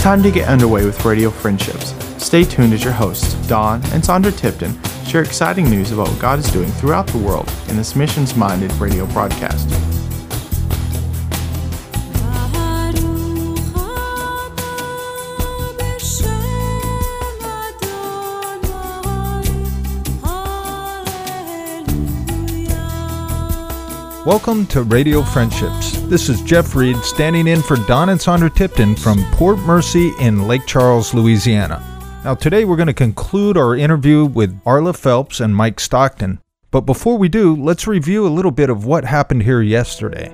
time to get underway with Radio Friendships. Stay tuned as your hosts, Don and Sandra Tipton, share exciting news about what God is doing throughout the world in this missions-minded radio broadcast. Welcome to Radio Friendships. This is Jeff Reed standing in for Don and Sandra Tipton from Port Mercy in Lake Charles, Louisiana. Now today we're going to conclude our interview with Arla Phelps and Mike Stockton. But before we do, let's review a little bit of what happened here yesterday.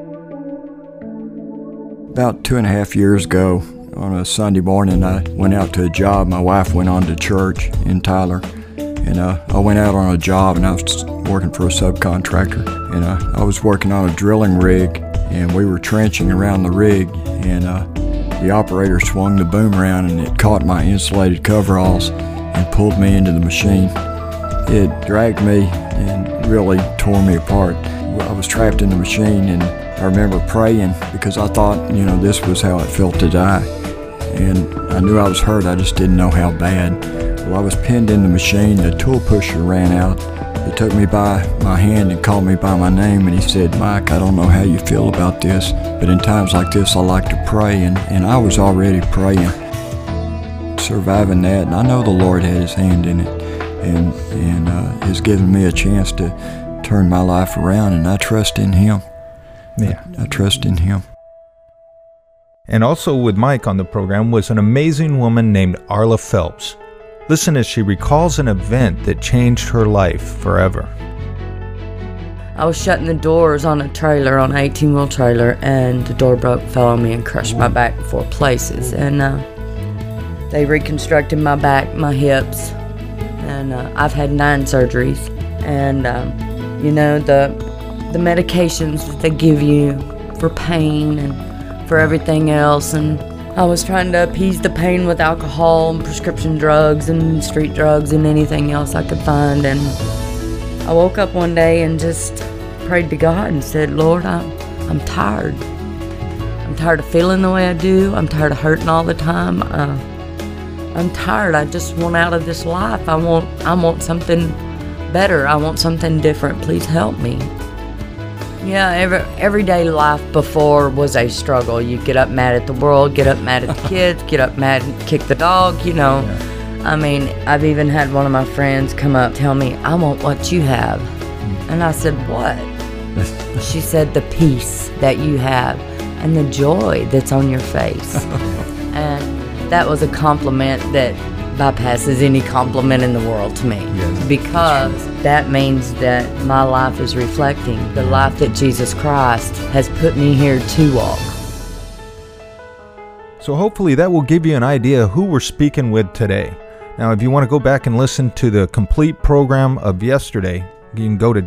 About 2.5 years ago, on a Sunday morning, I went out to a job. My wife went on to church in Tyler. And I went out on a job, and I was working for a subcontractor. And I was working on a drilling rig, and we were trenching around the rig. And the operator swung the boom around, and it caught my insulated coveralls and pulled me into the machine. It dragged me and really tore me apart. I was trapped in the machine, and I remember praying because I thought, this was how it felt to die. And I knew I was hurt, I just didn't know how bad. Well, I was pinned in the machine. The tool pusher ran out. He took me by my hand and called me by my name, and he said, "Mike, I don't know how you feel about this, but in times like this, I like to pray." And I was already praying, surviving that, and I know the Lord had His hand in it, and has given me a chance to turn my life around, and I trust in Him. Yeah, I trust in Him. And also with Mike on the program was an amazing woman named Arla Phelps. Listen as she recalls an event that changed her life forever. I was shutting the doors on a trailer, on an 18-wheel trailer, and the door fell on me and crushed my back 4 places. And they reconstructed my back, my hips, and I've had 9 surgeries. And, the medications that they give you for pain and for everything else, and I was trying to appease the pain with alcohol and prescription drugs and street drugs and anything else I could find. And I woke up one day and just prayed to God and said, "Lord, I'm tired. I'm tired of feeling the way I do. I'm tired of hurting all the time. I'm tired. I just want out of this life. I want something better. I want something different. Please help me." Yeah, everyday life before was a struggle. You get up mad at the world, get up mad at the kids, get up mad and kick the dog, Yeah. I mean, I've even had one of my friends come up tell me, "I want what you have." And I said, "What?" She said, "The peace that you have and the joy that's on your face." And that was a compliment that bypasses any compliment in the world to me. Yes, because that means that my life is reflecting the life that Jesus Christ has put me here to walk. So hopefully that will give you an idea who we're speaking with today. Now, if you want to go back and listen to the complete program of yesterday, you can go to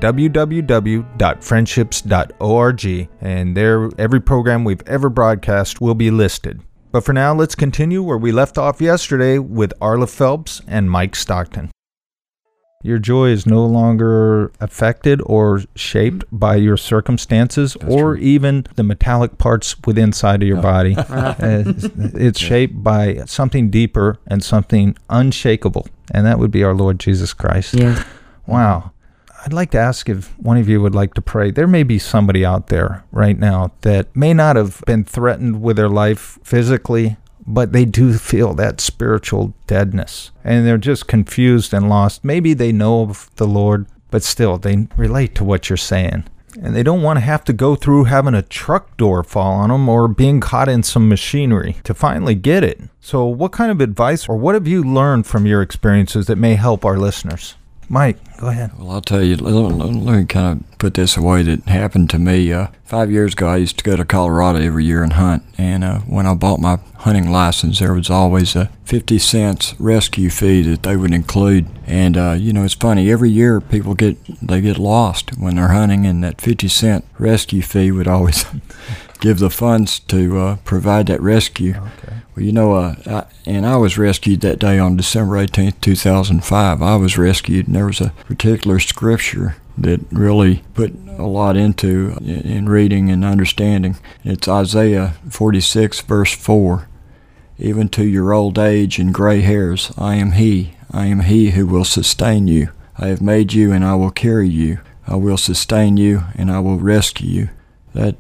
www.friendships.org, and there every program we've ever broadcast will be listed. But for now, let's continue where we left off yesterday with Arla Phelps and Mike Stockton. Your joy is no longer affected or shaped by your circumstances. That's or true. Even the metallic parts within inside of your body. It's shaped by something deeper and something unshakable, and that would be our Lord Jesus Christ. Yeah. Wow. I'd like to ask if one of you would like to pray. There may be somebody out there right now that may not have been threatened with their life physically, but they do feel that spiritual deadness, and they're just confused and lost. Maybe they know of the Lord, but still they relate to what you're saying, and they don't want to have to go through having a truck door fall on them or being caught in some machinery to finally get it. So what kind of advice or what have you learned from your experiences that may help our listeners? Mike, go ahead. Well, I'll tell you, let me kind of put this away that happened to me. 5 years ago, I used to go to Colorado every year and hunt. And when I bought my hunting license, there was always a 50 cents rescue fee that they would include. And, it's funny, every year people get lost when they're hunting, and that 50-cent rescue fee would always give the funds to provide that rescue. Okay. Well, I was rescued that day on December 18th, 2005. I was rescued, and there was a particular scripture that really put a lot into in reading and understanding. It's Isaiah 46, verse 4. even to your old age and gray hairs. I am He who will sustain you. I have made you, and I will carry you. I will sustain you, and I will rescue you. That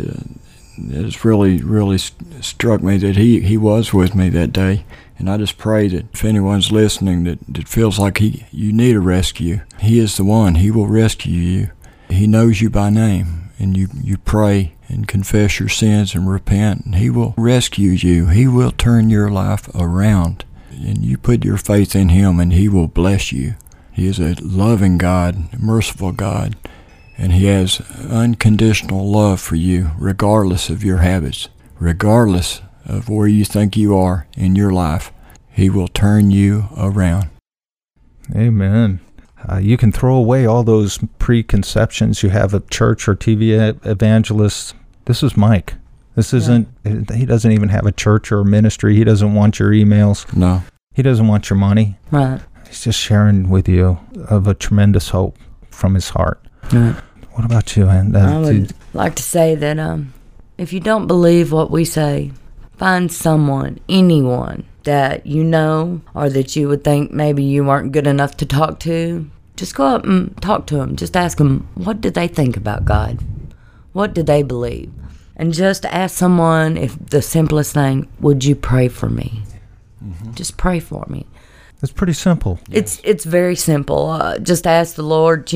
has really struck me that he was with me that day. And I just pray that if anyone's listening that feels like you need a rescue, He is the one. He will rescue you. He knows you by name, and you pray and confess your sins and repent, and He will rescue you. He will turn your life around, and you put your faith in Him, and He will bless you. He is a loving God, a merciful God, and He has unconditional love for you, regardless of your habits, regardless of where you think you are in your life. He will turn you around. Amen. You can throw away all those preconceptions you have of church or TV evangelists. This is Mike. This isn't, he doesn't even have a church or a ministry. He doesn't want your emails. No. He doesn't want your money. Right. He's just sharing with you of a tremendous hope from his heart. Right. What about you, Ann? I would like to say that if you don't believe what we say, find someone, anyone that you know or that you would think maybe you weren't good enough to talk to. Just go up and talk to them. Just ask them, what do they think about God? What do they believe? And just ask someone, if the simplest thing, would you pray for me? Mm-hmm. Just pray for me. It's pretty simple. It's very simple. Just ask the Lord,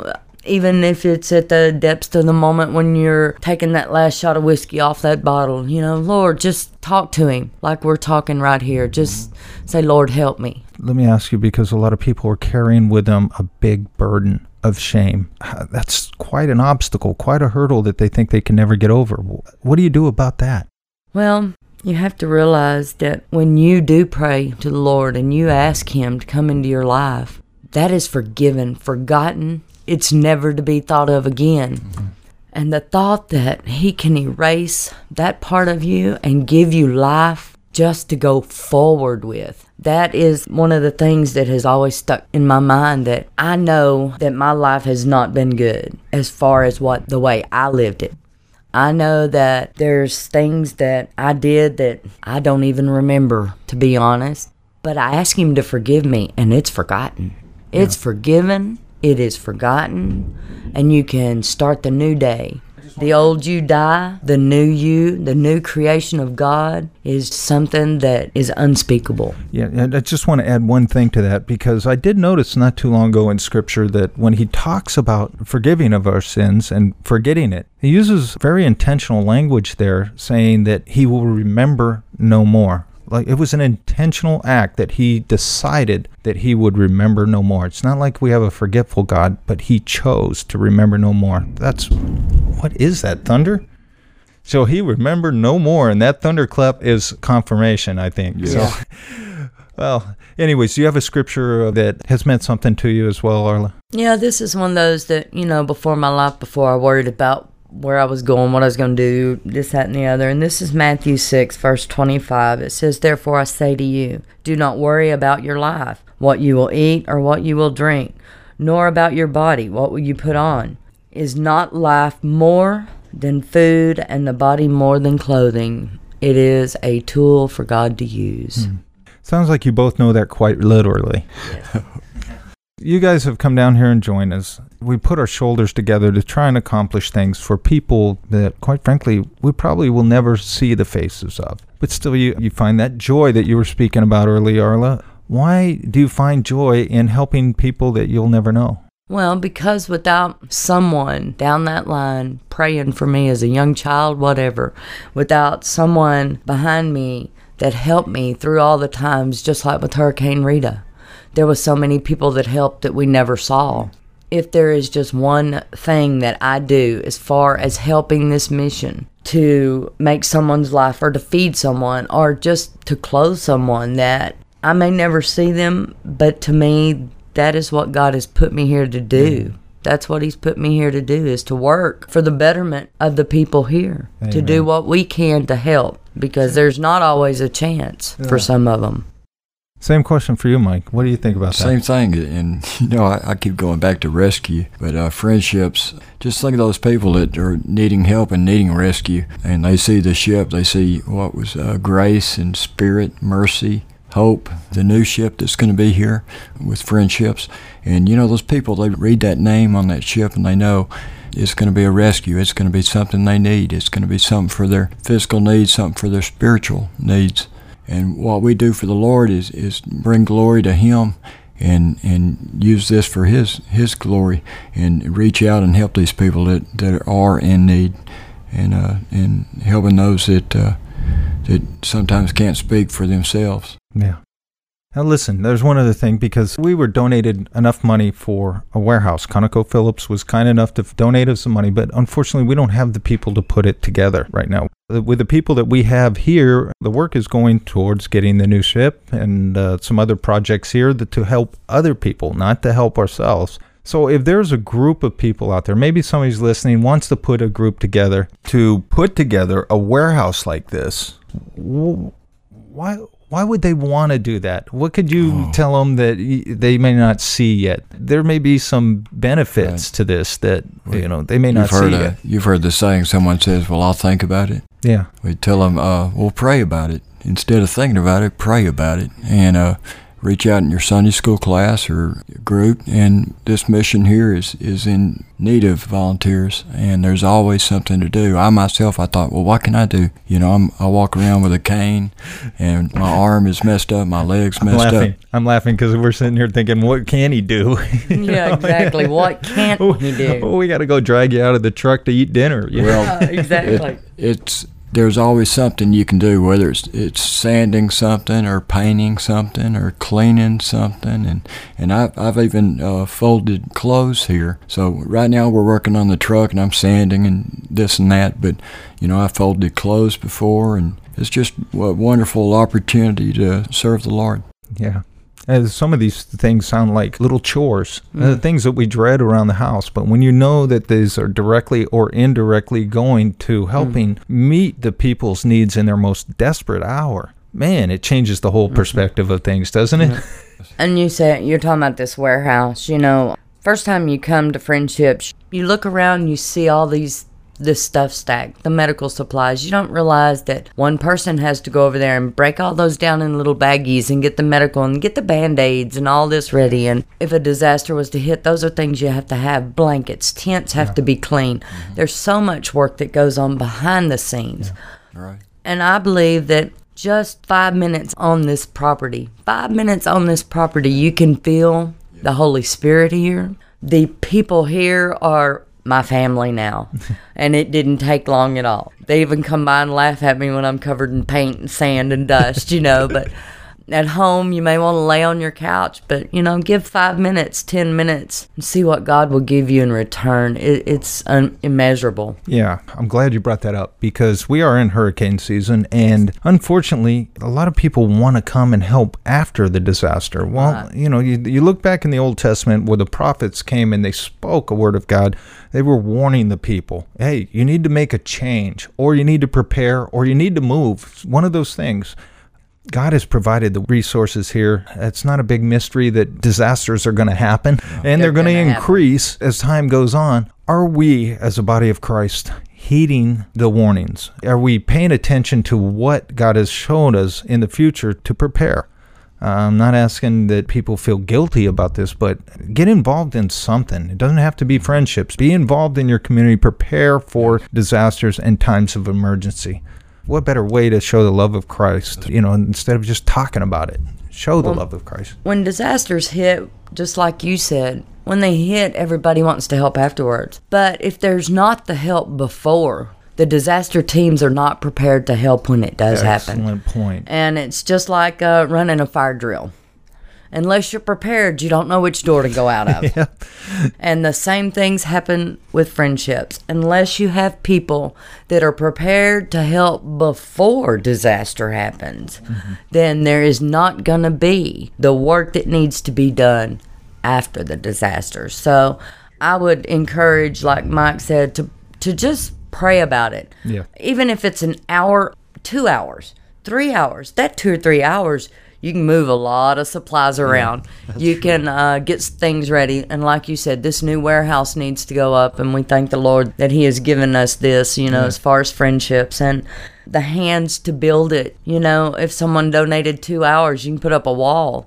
even if it's at the depths of the moment when you're taking that last shot of whiskey off that bottle, Lord, just talk to Him like we're talking right here. Just say, Lord, help me. Let me ask you, because a lot of people are carrying with them a big burden of shame. That's quite an obstacle, quite a hurdle that they think they can never get over. What do you do about that? Well, you have to realize that when you do pray to the Lord and you ask Him to come into your life, that is forgiven, forgotten. It's never to be thought of again. Mm-hmm. And the thought that He can erase that part of you and give you life just to go forward with, that is one of the things that has always stuck in my mind, that I know that my life has not been good as far as the way I lived it. I know that there's things that I did that I don't even remember, to be honest. But I ask Him to forgive me, and it's forgotten. Yeah. It's forgiven. It is forgotten. And you can start the new day. The old you die, the new you, the new creation of God is something that is unspeakable. Yeah, and I just want to add one thing to that, because I did notice not too long ago in Scripture that when He talks about forgiving of our sins and forgetting it, He uses very intentional language there, saying that He will remember no more. Like, it was an intentional act that He decided that He would remember no more. It's not like we have a forgetful God, but He chose to remember no more. What is that, thunder? So He remembered no more, and that thunderclap is confirmation, I think. Yeah. So, well, anyways, do you have a scripture that has meant something to you as well, Arla? Yeah, this is one of those that, before I worried about where I was going, what I was going to do, this, that, and the other. And this is Matthew 6, verse 25. It says, "Therefore I say to you, do not worry about your life, what you will eat or what you will drink, nor about your body, what will you put on. Is not life more than food, and the body more than clothing? It is a tool for God to use." Sounds like you both know that quite literally. Yes. You guys have come down here and joined us. We put our shoulders together to try and accomplish things for people that, quite frankly, we probably will never see the faces of. But still, you find that joy that you were speaking about earlier, Arla. Why do you find joy in helping people that you'll never know? Well, because without someone down that line praying for me as a young child, whatever, without someone behind me that helped me through all the times, just like with Hurricane Rita, there was so many people that helped that we never saw. If there is just one thing that I do as far as helping this mission to make someone's life, or to feed someone, or just to clothe someone that I may never see them, but to me, that is what God has put me here to do. That's what He's put me here to do, is to work for the betterment of the people here. Amen. To do what we can to help, because there's not always a chance for some of them. Same question for you, Mike. What do you think about that? Same thing, and I keep going back to rescue, but friendships, just think of those people that are needing help and needing rescue, and they see the ship, they see what was grace and spirit, mercy, hope, the new ship that's going to be here with friendships, and those people, they read that name on that ship and they know it's going to be a rescue, it's going to be something they need, it's going to be something for their physical needs, something for their spiritual needs. And what we do for the Lord is bring glory to Him and use this for His glory and reach out and help these people that are in need and helping those that sometimes can't speak for themselves. Yeah. Now listen, there's one other thing, because we were donated enough money for a warehouse. ConocoPhillips was kind enough to donate us some money, but unfortunately we don't have the people to put it together right now. With the people that we have here, the work is going towards getting the new ship and some other projects here to help other people, not to help ourselves. So if there's a group of people out there, maybe somebody's listening, wants to put a group together to put together a warehouse like this, why would they want to do that? What could you tell them that they may not see yet? There may be some benefits to this that they may not see yet. You've heard the saying, someone says, well, I'll think about it. Yeah. We tell them, well, pray about it. Instead of thinking about it, pray about it. And reach out in your Sunday school class or group. And this mission here is in need of volunteers, and there's always something to do. I thought, well, what can I do? I walk around with a cane, and my arm is messed up, my leg's messed up. I'm laughing because we're sitting here thinking, what can he do? Yeah, exactly. What can't he do? We got to go drag you out of the truck to eat dinner. Well, exactly. There's always something you can do, whether it's sanding something or painting something or cleaning something, and I've even folded clothes here. So right now we're working on the truck and I'm sanding and this and that, but I folded clothes before, and it's just a wonderful opportunity to serve the Lord. Yeah. Some of these things sound like little chores, things that we dread around the house. But when you know that these are directly or indirectly going to helping meet the people's needs in their most desperate hour, man, it changes the whole perspective of things, doesn't it? And you're talking about this warehouse. First time you come to Friendships, you look around, you see all this stuff stacked, the medical supplies. You don't realize that one person has to go over there and break all those down in little baggies and get the medical and get the Band-Aids and all this ready. And if a disaster was to hit, those are things you have to have. Blankets, tents have to be clean. There's so much work that goes on behind the scenes. Yeah. Right. And I believe that just 5 minutes on this property, you can feel the Holy Spirit here. The people here are my family now, and it didn't take long at all. They even come by and laugh at me when I'm covered in paint and sand and dust, but at home you may want to lay on your couch, but give 5 minutes, 10 minutes and see what God will give you in return. It's immeasurable. Yeah, I'm glad you brought that up, because we are in hurricane season, and unfortunately a lot of people want to come and help after the disaster. Well, you look back in the Old Testament where the prophets came and they spoke a word of God. They were warning the people, hey, you need to make a change, or you need to prepare, or you need to move. One of those things. God has provided the resources here. It's not a big mystery that disasters are going to happen, and they're going to increase as time goes on. Are we, as a body of Christ, heeding the warnings? Are we paying attention to what God has shown us in the future to prepare? I'm not asking that people feel guilty about this, but get involved in something. It doesn't have to be friendships. Be involved in your community. Prepare for disasters and times of emergency. What better way to show the love of Christ, instead of just talking about it? Show the love of Christ. When disasters hit, just like you said, when they hit, everybody wants to help afterwards. But if there's not the help before, the disaster teams are not prepared to help when it does happen. Excellent point. And it's just like running a fire drill. Unless you're prepared, you don't know which door to go out of. Yeah. And the same things happen with friendships. Unless you have people that are prepared to help before disaster happens, then there is not going to be the work that needs to be done after the disaster. So I would encourage, like Mike said, to just pray about it. Yeah. Even if it's an hour, 2 hours, 3 hours, that 2 or 3 hours, you can move a lot of supplies around. You can get things ready. And like you said, this new warehouse needs to go up. And we thank the Lord that he has given us this, as far as friendships and the hands to build it. If someone donated 2 hours, you can put up a wall,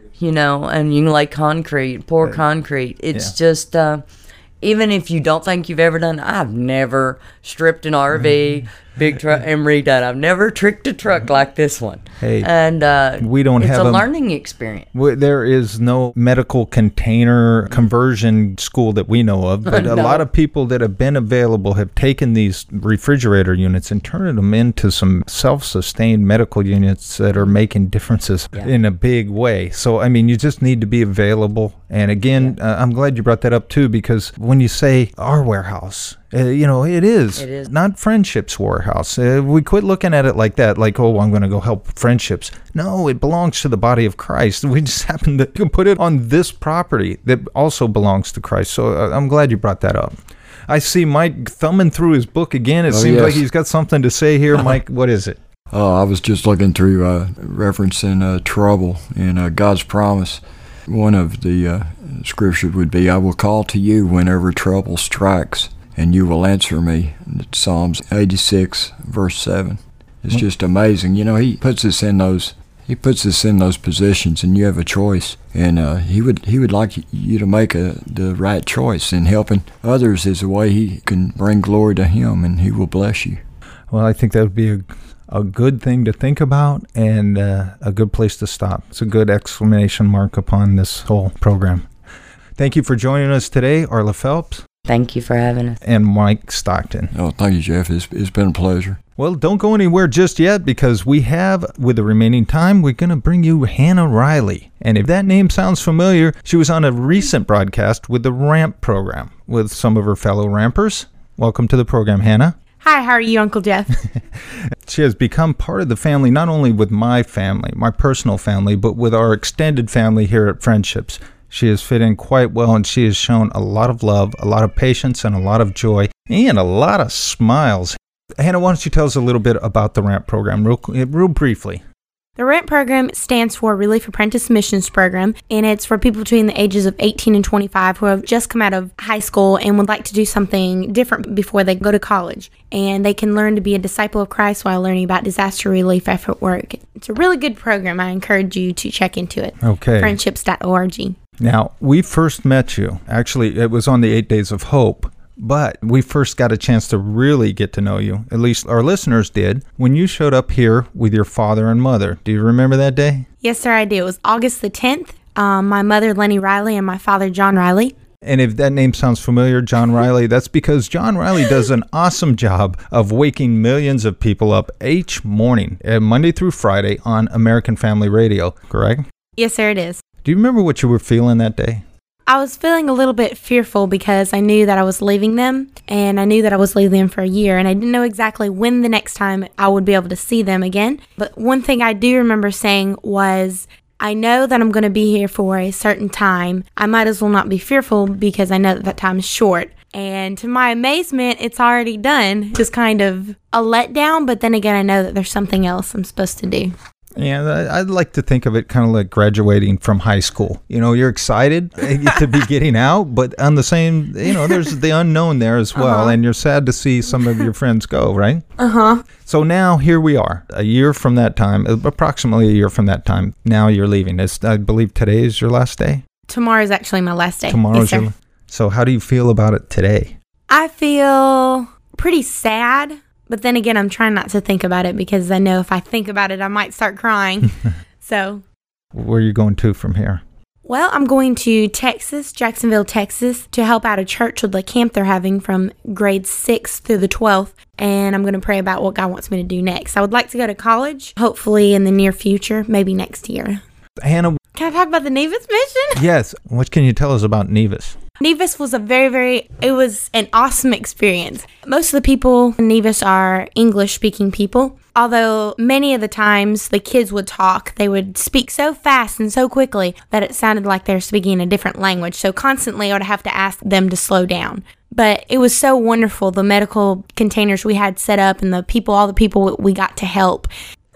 and you can lay concrete, pour concrete. It's just... even if you don't think you've ever done, I've never stripped an RV, big truck, and redone. I've never tricked a truck like this one. Hey, and we don't it's have a learning experience. There is no medical container conversion school that we know of, but a lot of people that have been available have taken these refrigerator units and turned them into some self-sustained medical units that are making differences in a big way. So, you just need to be available. And again, I'm glad you brought that up too, because when you say our warehouse, it is not Friendship's warehouse. We quit looking at it like that, like, oh, I'm going to go help Friendships. No, it belongs to the body of Christ. We just happen to put it on this property that also belongs to Christ. So I'm glad you brought that up. I see Mike thumbing through his book again. It seems like he's got something to say here. Mike, what is it? I was just looking through referencing trouble and God's promise. One of the scriptures would be, I will call to you whenever trouble strikes, and you will answer me. It's Psalms 86, verse 7. It's just amazing. He puts us in those positions, and you have a choice. And he would like you to make the right choice. And helping others is a way he can bring glory to him, and he will bless you. Well, I think that would be a good thing to think about and a good place to stop. It's a good exclamation mark upon this whole program. Thank you for joining us today, Arla Phelps. Thank you for having us. And Mike Stockton. Oh, thank you, Jeff. It's been a pleasure. Well, don't go anywhere just yet, because we have, with the remaining time, we're going to bring you Hannah Riley. And if that name sounds familiar, she was on a recent broadcast with the RAMP program with some of her fellow rampers. Welcome to the program, Hannah. Hi, how are you, Uncle Jeff? She has become part of the family, not only with my family, my personal family, but with our extended family here at Friendships. She has fit in quite well, and she has shown a lot of love, a lot of patience, and a lot of joy, and a lot of smiles. Hannah, why don't you tell us a little bit about the RAMP program, real briefly? The RAMP program stands for Relief Apprentice Missions Program, and it's for people between the ages of 18 and 25 who have just come out of high school and would like to do something different before they go to college. And they can learn to be a disciple of Christ while learning about disaster relief effort work. It's a really good program. I encourage you to check into it. Okay. Friendships.org. Now, we first met you. Actually, it was on the 8 Days of Hope. But we first got a chance to really get to know you, at least our listeners did, when you showed up here with your father and mother. Do you remember that day? Yes, sir, I do. It was August the 10th. My mother, Lenny Riley, and my father, John Riley. And if that name sounds familiar, John Riley, that's because John Riley does an awesome job of waking millions of people up each morning, Monday through Friday on American Family Radio, correct? Yes, sir, it is. Do you remember what you were feeling that day? I was feeling a little bit fearful because I knew that I was leaving them, and I knew that I was leaving them for a year, and I didn't know exactly when the next time I would be able to see them again. But one thing I do remember saying was, I know that I'm going to be here for a certain time. I might as well not be fearful because I know that time is short. And to my amazement, it's already done. Just kind of a letdown, but then again, I know that there's something else I'm supposed to do. Yeah, I'd like to think of it kind of like graduating from high school. You're excited to be getting out, but on the same, there's the unknown there as well, and you're sad to see some of your friends go, right? Uh-huh. So now here we are, a year from that time, approximately a year from that time. Now you're leaving. I believe today is your last day? Tomorrow is actually my last day. Tomorrow's yes, So how do you feel about it today? I feel pretty sad. But then again, I'm trying not to think about it because I know if I think about it, I might start crying. So, where are you going to from here? Well, I'm going to Texas, Jacksonville, Texas, to help out a church with the camp they're having from grades 6 through the 12th. And I'm going to pray about what God wants me to do next. I would like to go to college, hopefully in the near future, maybe next year. Hannah, can I talk about the Nevis mission? Yes. What can you tell us about Nevis? Nevis was it was an awesome experience. Most of the people in Nevis are English-speaking people. Although many of the times the kids would talk, they would speak so fast and so quickly that it sounded like they were speaking a different language. So constantly I would have to ask them to slow down. But it was so wonderful, the medical containers we had set up and all the people we got to help.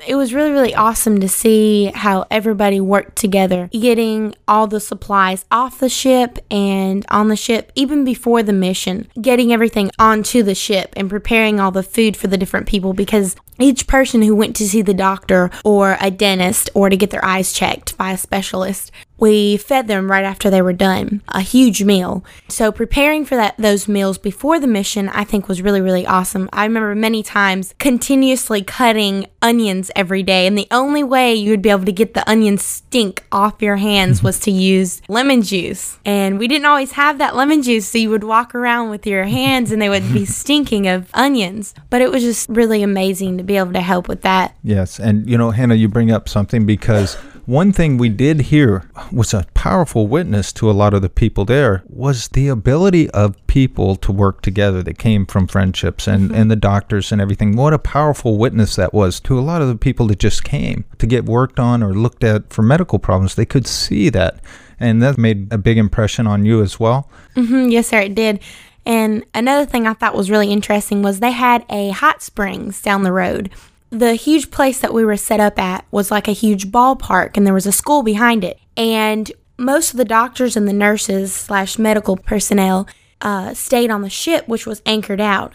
it was really, really awesome to see how everybody worked together, getting all the supplies off the ship and on the ship, even before the mission, getting everything onto the ship and preparing all the food for the different people, because each person who went to see the doctor or a dentist or to get their eyes checked by a specialist, we fed them right after they were done, a huge meal. So preparing for those meals before the mission, I think was really, really awesome. I remember many times continuously cutting onions every day, and the only way you would be able to get the onion stink off your hands was to use lemon juice. And we didn't always have that lemon juice, so you would walk around with your hands and they would be stinking of onions. But it was just really amazing to be able to help with that. Yes, and Hannah, you bring up something, because one thing we did hear was a powerful witness to a lot of the people there was the ability of people to work together that came from Friendships and the doctors and everything. What a powerful witness that was to a lot of the people that just came to get worked on or looked at for medical problems. They could see that, and that made a big impression on you as well. Yes, sir, it did. And another thing I thought was really interesting was they had a hot springs down the road. The huge place that we were set up at was like a huge ballpark, and there was a school behind it. And most of the doctors and the nurses / medical personnel stayed on the ship, which was anchored out.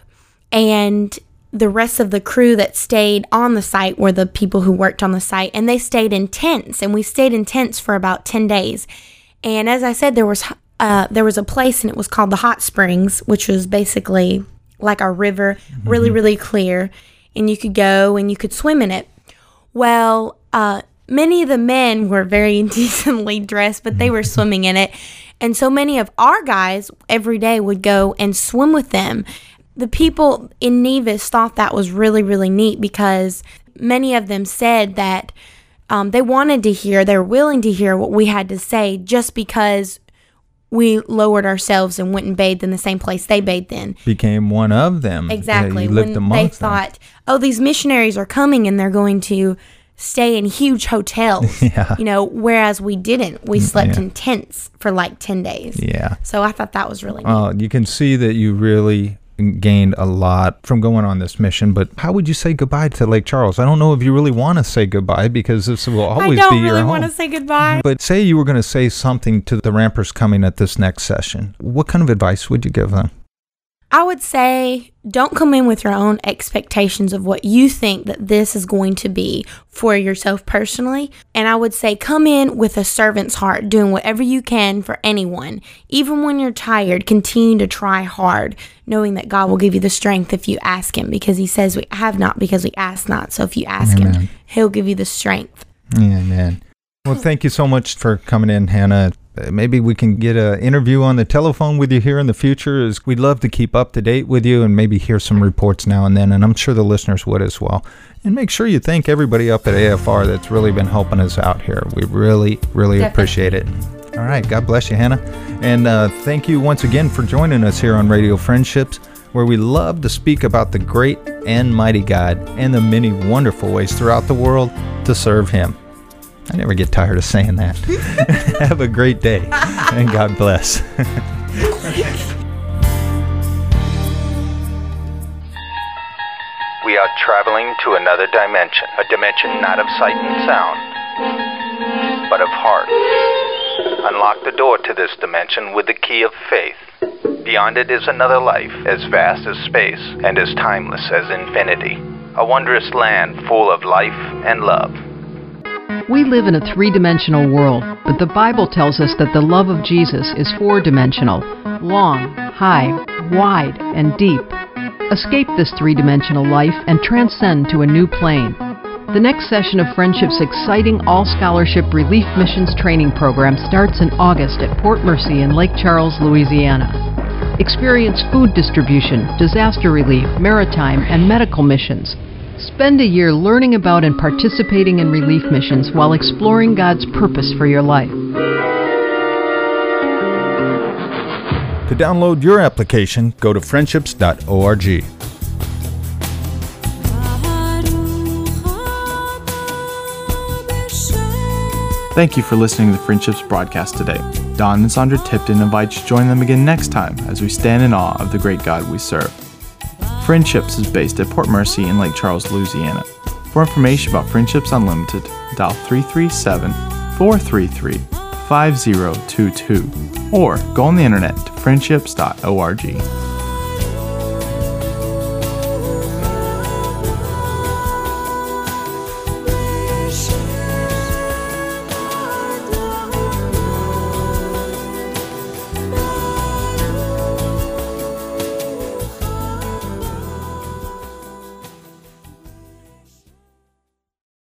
And the rest of the crew that stayed on the site were the people who worked on the site, and they stayed in tents. And we stayed in tents for about 10 days. And as I said, there was a place, and it was called the Hot Springs, which was basically like a river, really, really clear. And you could go and you could swim in it. Well, many of the men were very indecently dressed, but they were swimming in it. And so many of our guys every day would go and swim with them. The people in Nevis thought that was really, really neat, because many of them said that they wanted to hear, they were willing to hear what we had to say, just because we lowered ourselves and went and bathed in the same place they bathed in. Became one of them. Exactly. You lived amongst they thought, oh, these missionaries are coming and they're going to stay in huge hotels. Whereas we didn't. We slept in tents for like 10 days. Yeah. So I thought that was really neat. You can see that you really gained a lot from going on this mission, but how would you say goodbye to Lake Charles? I don't know if you really want to say goodbye, because this will always be your home. I don't really want to say goodbye. But say you were going to say something to the Rampers coming at this next session. What kind of advice would you give them? I would say don't come in with your own expectations of what you think that this is going to be for yourself personally. And I would say come in with a servant's heart, doing whatever you can for anyone. Even when you're tired, continue to try hard, knowing that God will give you the strength if you ask Him, because He says we have not because we ask not. So if you ask Him, He'll give you the strength. Amen. Well, thank you so much for coming in, Hannah. Maybe we can get an interview on the telephone with you here in the future. As we'd love to keep up to date with you and maybe hear some reports now and then, and I'm sure the listeners would as well. And make sure you thank everybody up at AFR that's really been helping us out here. We really, really appreciate it. All right. God bless you, Hannah. And thank you once again for joining us here on Radio Friendships, where we love to speak about the great and mighty God and the many wonderful ways throughout the world to serve Him. I never get tired of saying that. Have a great day, and God bless. We are traveling to another dimension, a dimension not of sight and sound, but of heart. Unlock the door to this dimension with the key of faith. Beyond it is another life, as vast as space and as timeless as infinity. A wondrous land full of life and love. We live in a three-dimensional world, but the Bible tells us that the love of Jesus is four-dimensional, long, high, wide, and deep. Escape this three-dimensional life and transcend to a new plane. The next session of Friendship's exciting all-scholarship relief missions training program starts in August at Port Mercy in Lake Charles, Louisiana. Experience food distribution, disaster relief, maritime, and medical missions. Spend a year learning about and participating in relief missions while exploring God's purpose for your life. To download your application, go to friendships.org. Thank you for listening to the Friendships broadcast today. Don and Sandra Tipton invite you to join them again next time as we stand in awe of the great God we serve. Friendships is based at Port Mercy in Lake Charles, Louisiana. For information about Friendships Unlimited, dial 337-433-5022 or go on the internet to friendships.org.